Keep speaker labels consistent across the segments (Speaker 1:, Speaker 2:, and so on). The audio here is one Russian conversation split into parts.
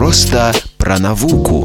Speaker 1: Просто про навуку.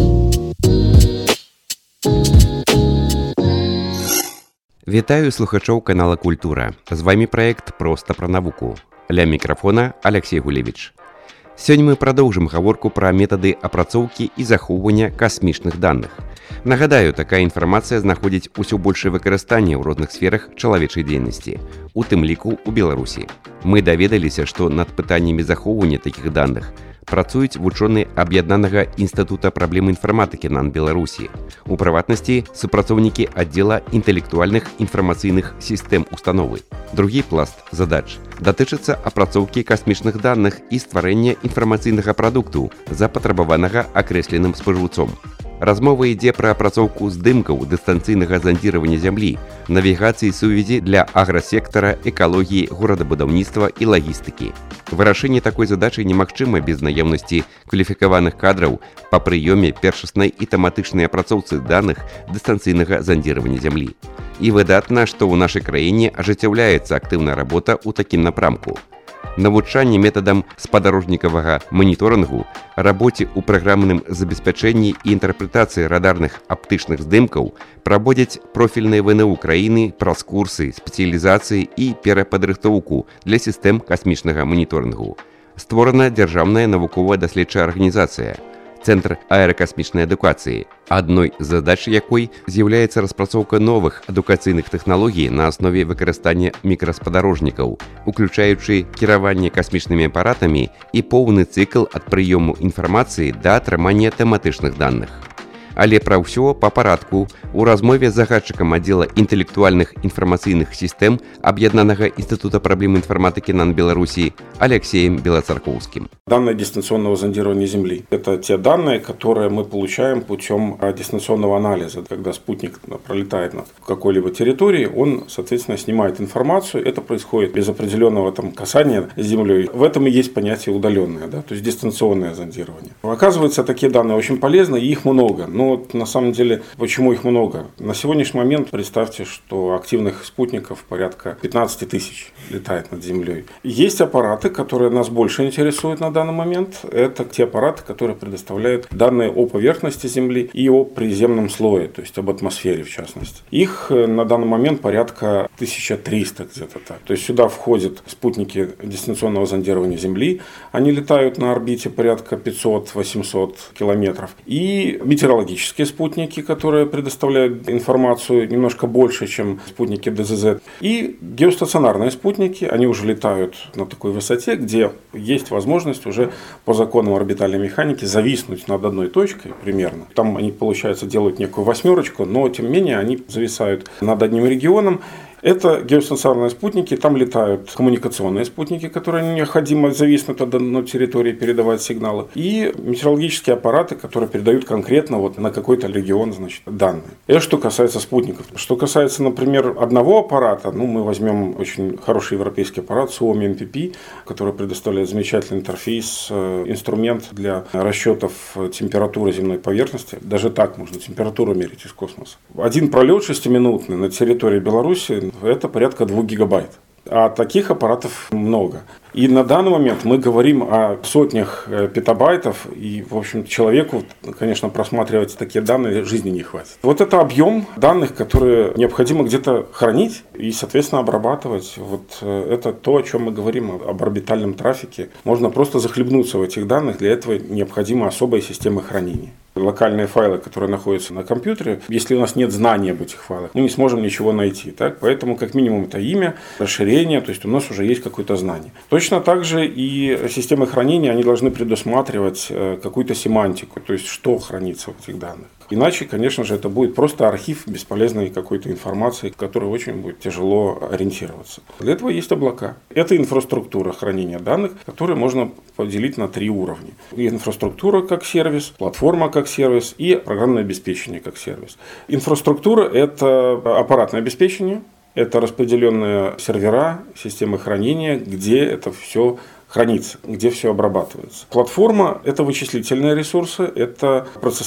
Speaker 2: Вітаю слухачоў канала Культура. З вами проект «Просто про навуку». Ля мікрафона Алексей Гулевич. Сёння мы продолжим гаворку про методы апрацоўкі і захоўвання касмічных данных. Нагадаю, такая інфармацыя знаходзіць усё большее выкарыстанне ў розных сферах чалавечай дзейнасці, у тым ліку ў Беларусі. Мы даведаліся, што над пытаннямі захоўвання такіх даных працуюць вучоныя Аб'яднанага інстытута праблем інфарматыкі НАН Беларусі. У прыватнасці, супрацоўнікі аддзела інтэлектуальных інфармацыйных сістэм установы. Другі пласт задач датычыцца апрацоўкі касмічных даных і стварэння інфармацыйнага прадукту, запатрабаванага акрэсленым спажыўцом. Размова ідзе пра апрацоўку здымкаў дыстанцыйнага зандзіравання зямлі, навігацыі сувязі для аграсектара, экалогіі, горадабудаўніцтва і лагістыкі. Вырашэнне такой задачы немагчыма без наяўнасці кваліфікаваных кадраў па прыёме першаснай і тэматычнай апрацоўцы даных дыстанцыйнага зандзіравання зямлі. І выдатна, што ў нашай краіне ажыццяўляецца актыўная работа ў такім напрамку. Навучанне метадам спадарожнікавага маніторынгу, рабоце ў праграмным забеспячэнні і інтэрпрэтацыі радарных аптычных здымкаў праводзяць профільныя ВНУ краіны праз курсы, спецыялізацыі і перападрыхтоўку для сістэм касмічнага маніторынгу. Створана дзяржаўная навуковая даследчая арганізацыя Цэнтр аэракасмічнай адукацыі, адной з задач якой з'яўляецца распрацоўка новых адукацыйных тэхналогій на аснове выкарыстання мікраспадарожнікаў, уключаючы кіраванне касмічнымі апаратамі і поўны цыкл ад прыёму інфармацыі да атрымання тэматычных даных. Але пра ўсё па парадку у размове з загадчыкам аддзела інтэлектуальных інфармацыйных сістэм Аб'яднанага інстытута праблем інфарматыкі НАН Беларусі Алексеем Белоцерковским.
Speaker 3: Данные дистанционного зондирования Земли – это те данные, которые мы получаем путем дистанционного анализа. Когда спутник пролетает над какой-либо территорией, он, соответственно, снимает информацию. Это происходит без определенного касания с Землей. В этом и есть понятие удаленное, то есть дистанционное зондирование. Оказывается, такие данные очень полезны, и их много. Но на самом деле, почему их много? На сегодняшний момент представьте, что активных спутников порядка 15 тысяч летает над Землей. Есть аппараты, которые нас больше интересуют на данный момент. Это те аппараты, которые предоставляют данные о поверхности Земли и о приземном слое, то есть об атмосфере в частности. Их на данный момент порядка 1300 где-то так. То есть сюда входят спутники дистанционного зондирования Земли. Они летают на орбите порядка 500-800 километров. И метеорологические спутники, которые предоставляют информацию немножко больше, чем спутники ДЗЗ. И геостационарные спутники, они уже летают на такой высоте, где есть возможность уже по законам орбитальной механики зависнуть над одной точкой примерно. Там они, получается, делают некую восьмерочку, но тем не менее они зависают над одним регионом. Это геостационарные спутники, там летают коммуникационные спутники, которые необходимо зависнуть над одной территорией, передавать сигналы, и метеорологические аппараты, которые передают конкретно на какой-то регион, данные. Это что касается спутников. Что касается, например, одного аппарата, мы возьмем очень хороший европейский аппарат Suomi MPP, который предоставляет замечательный интерфейс, инструмент для расчетов температуры земной поверхности. Даже так можно температуру мерить из космоса. Один пролет 6-минутный на территории Беларуси – это порядка 2 гигабайт. А таких аппаратов много. И на данный момент мы говорим о сотнях петабайтов. И, в общем, человеку, конечно, просматривать такие данные жизни не хватит. Вот это объем данных, которые необходимо где-то хранить и, соответственно, обрабатывать. Вот это то, о чем мы говорим, об орбитальном трафике. Можно просто захлебнуться в этих данных. Для этого необходима особая система хранения. Локальные файлы, которые находятся на компьютере, если у нас нет знаний об этих файлах, мы не сможем ничего найти. Так? Поэтому, как минимум, это имя, расширение, то есть у нас уже есть какое-то знание. Точно так же и системы хранения, они должны предусматривать какую-то семантику, то есть что хранится в этих данных. Иначе, конечно же, это будет просто архив бесполезной какой-то информации, в которой очень будет тяжело ориентироваться. Для этого есть облака. Это инфраструктура хранения данных, которую можно поделить на 3 уровня. Инфраструктура как сервис, платформа как сервис и программное обеспечение как сервис. Инфраструктура – это аппаратное обеспечение, это распределенные сервера, системы хранения, где это все хранится, где все обрабатывается. Платформа – это вычислительные ресурсы, это процессора.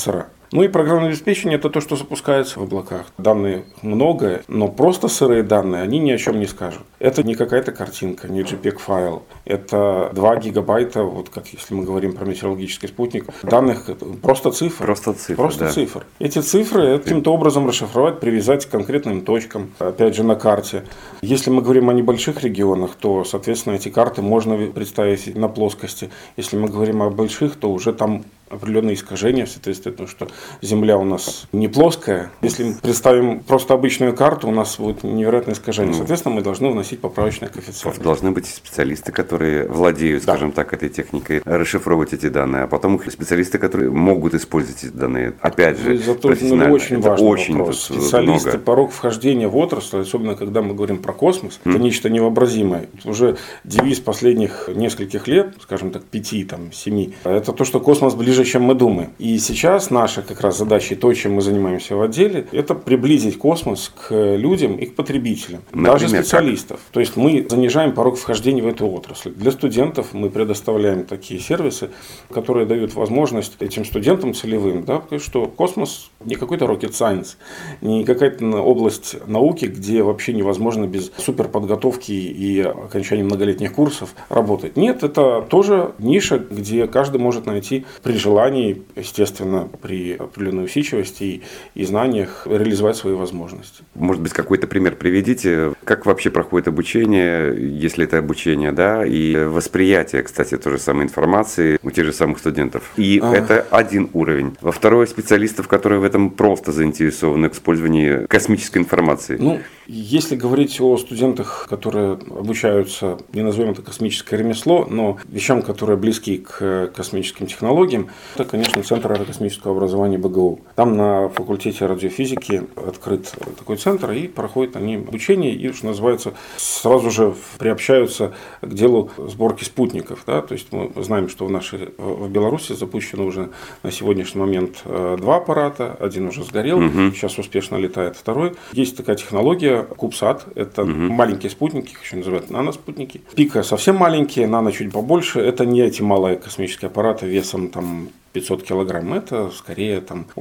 Speaker 3: Ну и программное обеспечение – это то, что запускается в облаках. Данных много, но просто сырые данные, они ни о чем не скажут. Это не какая-то картинка, не JPEG-файл. Это 2 гигабайта, вот как если мы говорим про метеорологический спутник, данных просто цифр.
Speaker 2: Просто
Speaker 3: цифр. Эти цифры каким-то образом расшифровать, привязать к конкретным точкам, опять же, на карте. Если мы говорим о небольших регионах, то, соответственно, эти карты можно представить на плоскости. Если мы говорим о больших, то уже там определенные искажения в соответствии, потому что Земля у нас не плоская. Если мы представим просто обычную карту, у нас будет невероятное искажение. Соответственно, мы должны вносить поправочные коэффициенты.
Speaker 2: Должны быть специалисты, которые владеют, скажем так, этой техникой, расшифровывать эти данные, а потом их специалисты, которые могут использовать эти данные. Опять же, профессионально.
Speaker 3: Очень важный вопрос. Специалисты, много. Порог вхождения в отрасль, особенно когда мы говорим про космос, это нечто невообразимое. Уже девиз последних нескольких лет, скажем так, 5-7, это то, что космос ближе, чем мы думаем. И сейчас наша как раз задача, и то, чем мы занимаемся в отделе, это приблизить космос к людям и к потребителям, даже специалистов. То есть мы занижаем порог вхождения в эту отрасль. Для студентов мы предоставляем такие сервисы, которые дают возможность этим студентам целевым, что космос не какой-то rocket science, не какая-то область науки, где вообще невозможно без суперподготовки и окончания многолетних курсов работать. Нет, это тоже ниша, где каждый может найти при желании, естественно, при определенной усидчивости и знаниях реализовать свои возможности.
Speaker 2: Может быть, какой-то пример приведите, как вообще проходит обучение, если это обучение, и восприятие, кстати, той же самой информации у тех же самых студентов. И это один уровень. Во второй, специалистов, которые в этом просто заинтересованы в использовании космической информации.
Speaker 3: Если говорить о студентах, которые обучаются, не назовем это космическое ремесло, но вещам, которые близки к космическим технологиям, это, конечно, Центр аэрокосмического образования БГУ. Там на факультете радиофизики открыт такой центр, и проходят они обучение, и, что называется, сразу же приобщаются к делу сборки спутников. То есть мы знаем, что в Беларуси запущено уже на сегодняшний момент 2 аппарата, один уже сгорел, сейчас успешно летает второй. Есть такая технология CubeSat, это маленькие спутники, их еще называют наноспутники. Пика совсем маленькие, нано чуть побольше, это не эти малые космические аппараты весом 500 килограмм, это скорее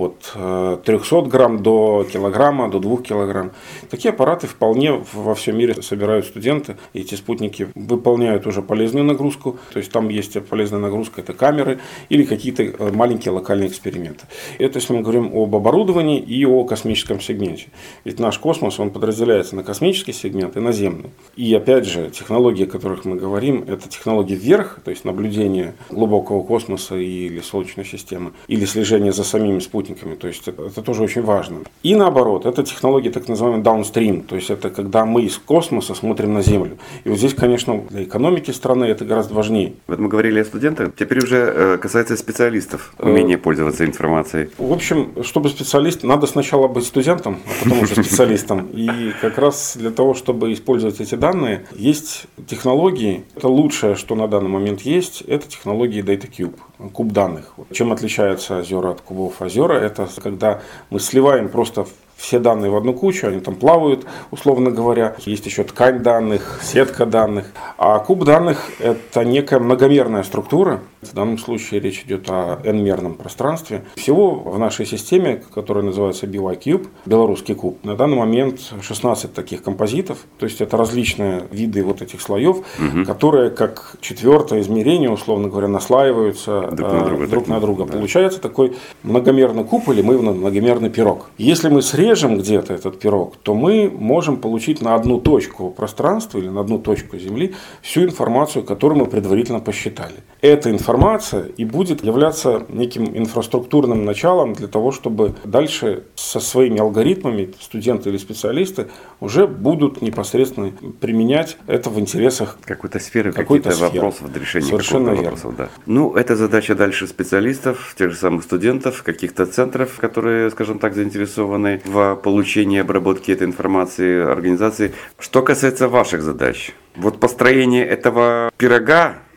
Speaker 3: от 300 грамм до килограмма, до 2 килограмм. Такие аппараты вполне во всем мире собирают студенты, и эти спутники выполняют уже полезную нагрузку, то есть там есть полезная нагрузка, это камеры или какие-то маленькие локальные эксперименты. Это если мы говорим об оборудовании и о космическом сегменте. Ведь наш космос, он подразделяется на космический сегмент и наземный. И опять же, технологии, о которых мы говорим, это технологии вверх, то есть наблюдение глубокого космоса или Солнечной системы, или слежение за самими спутниками, то есть это тоже очень важно. И наоборот, это технологии так называемые downstream, то есть это когда мы из космоса смотрим на Землю. И вот здесь, конечно, для экономики страны это гораздо важнее.
Speaker 2: Вот мы говорили о студентах, теперь уже касается специалистов, умения пользоваться информацией.
Speaker 3: В общем, чтобы специалист, надо сначала быть студентом, а потом уже специалистом. И как раз для того, чтобы использовать эти данные, есть технологии. Это лучшее, что на данный момент есть, это технологии DataCube, куб данных. Чем отличаются озера от кубов? Озера – это когда мы сливаем просто все данные в одну кучу, они там плавают, условно говоря. Есть еще ткань данных, сетка данных. А куб данных – это некая многомерная структура. В данном случае речь идет о n-мерном пространстве. Всего в нашей системе, которая называется BY-Cube, белорусский куб, на данный момент 16 таких композитов. То есть это различные виды вот этих слоев, которые как четвертое измерение, условно говоря, наслаиваются друг на друга. Получается такой многомерный куб или многомерный пирог. Если мы срежем где-то этот пирог, то мы можем получить на одну точку пространства или на одну точку Земли всю информацию, которую мы предварительно посчитали. Эта информация и будет являться неким инфраструктурным началом для того, чтобы дальше со своими алгоритмами студенты или специалисты уже будут непосредственно применять это в интересах
Speaker 2: какой-то сферы, каких-то вопросов, решения
Speaker 3: каких-то
Speaker 2: вопросов. Да. Это задача дальше специалистов, тех же самых студентов, каких-то центров, которые, скажем так, заинтересованы в получении и обработке этой информации, организации. Что касается ваших задач, построение этого пирога,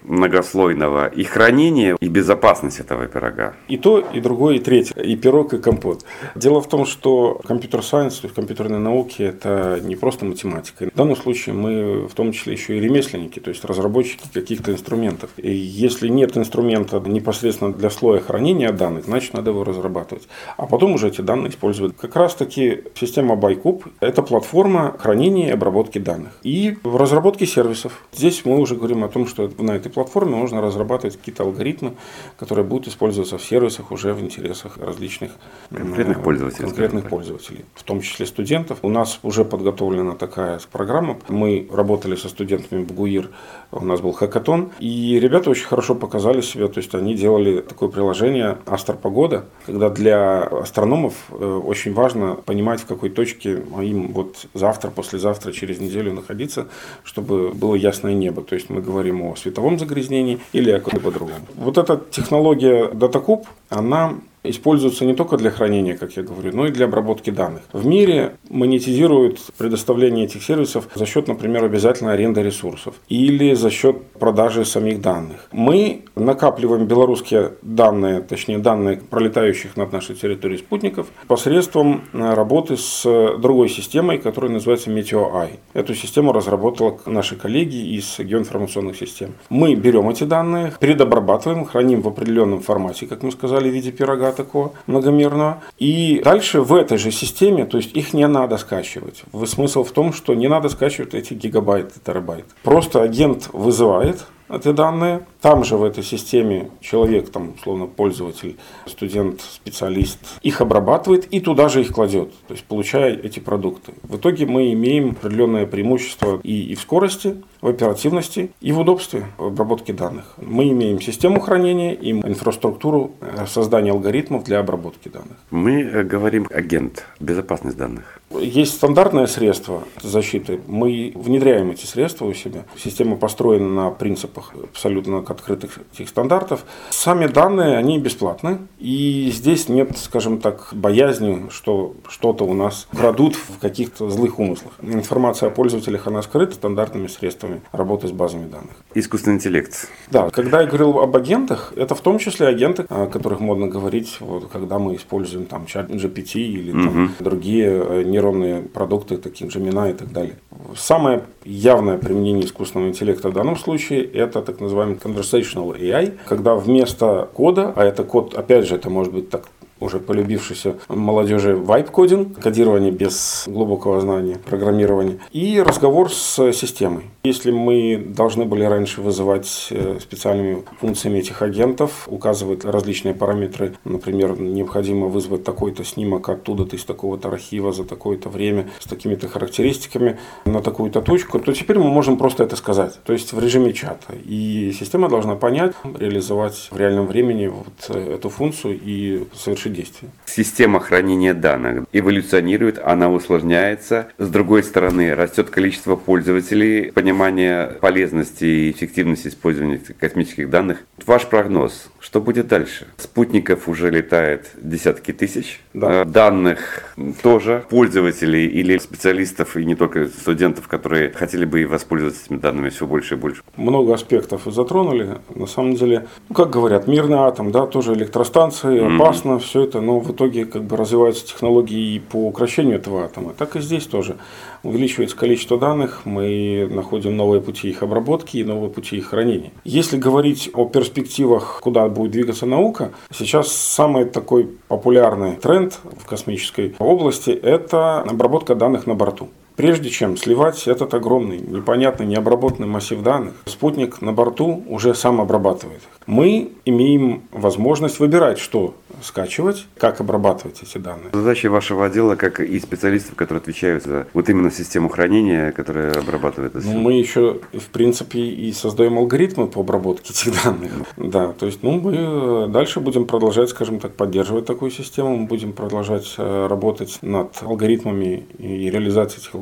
Speaker 2: многослойного, и хранение, и безопасность этого пирога?
Speaker 3: И то, и другое, и третье, и пирог, и компот. Дело в том, что компьютер-сайенс, то есть компьютерные науки, это не просто математика. В данном случае мы в том числе еще и ремесленники, то есть разработчики каких-то инструментов. И если нет инструмента непосредственно для слоя хранения данных, значит надо его разрабатывать. А потом уже эти данные использовать. Как раз таки система Байкуб – это платформа хранения и обработки данных. И в разработке сервисов. Здесь мы уже говорим о том, что на этой платформе можно разрабатывать какие-то алгоритмы, которые будут использоваться в сервисах уже в интересах различных
Speaker 2: конкретных
Speaker 3: пользователей, в том числе студентов. У нас уже подготовлена такая программа. Мы работали со студентами БГУИР, у нас был хакатон, и ребята очень хорошо показали себя, то есть они делали такое приложение «Астропогода», когда для астрономов очень важно понимать, в какой точке им вот завтра, послезавтра, через неделю находиться, чтобы было ясное небо. То есть мы говорим о световом загрязнении или о каком-либо другом. Вот эта технология DataCube, она используются не только для хранения, как я говорю, но и для обработки данных. В мире монетизируют предоставление этих сервисов за счет, например, обязательной аренды ресурсов или за счет продажи самих данных. Мы накапливаем белорусские данные, точнее данные пролетающих над нашей территорией спутников посредством работы с другой системой, которая называется Meteor-I. Эту систему разработала наши коллеги из геоинформационных систем. Мы берем эти данные, предобрабатываем, храним в определенном формате, как мы сказали, в виде пирога такого многомерного. И дальше в этой же системе, то есть их не надо скачивать. Смысл в том, что не надо скачивать эти гигабайты, терабайты. Просто агент вызывает эти данные. Там же в этой системе человек, там, условно, пользователь, студент, специалист, их обрабатывает и туда же их кладет, то есть получая эти продукты. В итоге мы имеем определенное преимущество и в скорости, в оперативности, и в удобстве в обработке данных. Мы имеем систему хранения и инфраструктуру создания алгоритмов для обработки данных.
Speaker 2: Мы говорим агент, безопасность данных.
Speaker 3: Есть стандартное средство защиты. Мы внедряем эти средства у себя. Система построена на принципах абсолютно открытых этих стандартов. Сами данные, они бесплатны. И здесь нет, скажем так, боязни, что что-то у нас крадут в каких-то злых умыслах. Информация о пользователях, она скрыта стандартными средствами работы с базами данных.
Speaker 2: Искусственный интеллект.
Speaker 3: Да, когда я говорил об агентах, это в том числе агенты, о которых модно говорить, вот, когда мы используем там ChatGPT или там, другие нейронные продукты, такие Gemini и так далее. Самое явное применение искусственного интеллекта в данном случае – это так называемый conversational AI, когда вместо кода, а это код, опять же, это может быть так уже полюбившийся молодежи вайп-кодинг, кодирование без глубокого знания программирования, и разговор с системой. Если мы должны были раньше вызывать специальными функциями этих агентов, указывать различные параметры, например, необходимо вызвать такой-то снимок оттуда-то из такого-то архива за такое-то время с такими-то характеристиками на такую-то точку, то теперь мы можем просто это сказать, то есть в режиме чата. И система должна понять, реализовать в реальном времени вот эту функцию и совершить действия.
Speaker 2: Система хранения данных эволюционирует, она усложняется. С другой стороны, растет количество пользователей, понимание полезности и эффективности использования космических данных. Ваш прогноз, что будет дальше? Спутников уже летает десятки тысяч,
Speaker 3: да.
Speaker 2: Данных тоже, пользователей или специалистов, и не только студентов, которые хотели бы воспользоваться этими данными все больше и больше.
Speaker 3: Много аспектов затронули. На самом деле, как говорят, мирный атом, да, тоже электростанции, опасно, все это, но в итоге как бы развиваются технологии и по укращению этого атома. Так и здесь тоже. Увеличивается количество данных, мы находим новые пути их обработки и новые пути их хранения. Если говорить о перспективах, куда будет двигаться наука, сейчас самый такой популярный тренд в космической области – это обработка данных на борту. Прежде чем сливать этот огромный, непонятный, необработанный массив данных, спутник на борту уже сам обрабатывает. Мы имеем возможность выбирать, что скачивать, как обрабатывать эти данные.
Speaker 2: Задача вашего отдела, как и специалистов, которые отвечают за вот именно систему хранения, которая обрабатывает это.
Speaker 3: Мы еще, в принципе, и создаем алгоритмы по обработке этих данных. Да, то есть, мы дальше будем продолжать, скажем так, поддерживать такую систему, мы будем продолжать работать над алгоритмами и реализацией этих алгоритмов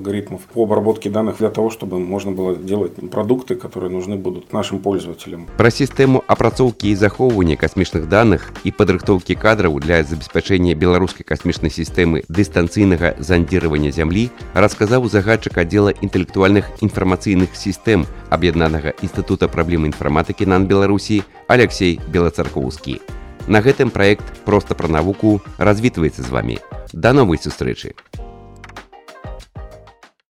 Speaker 3: алгоритмов по обработке данных для того, чтобы можно было делать продукты, которые нужны будут нашим пользователям.
Speaker 2: Пра сістэму апрацоўкі і захоўвання касмічных даных і падрыхтоўкі кадраў для забеспячэння беларускай касмічнай сістэмы дыстанцыйнага зандзіравання зямлі расказаў загадчык аддзела інтэлектуальных інфармацыйных сістэм Аб'яднанага інстытута праблем інфарматыкі НАН Беларусі Алексей Белацаркоўскі. На гэтым праект «Проста пра навуку» развітваецца з вамі. Да новай сустрэчы!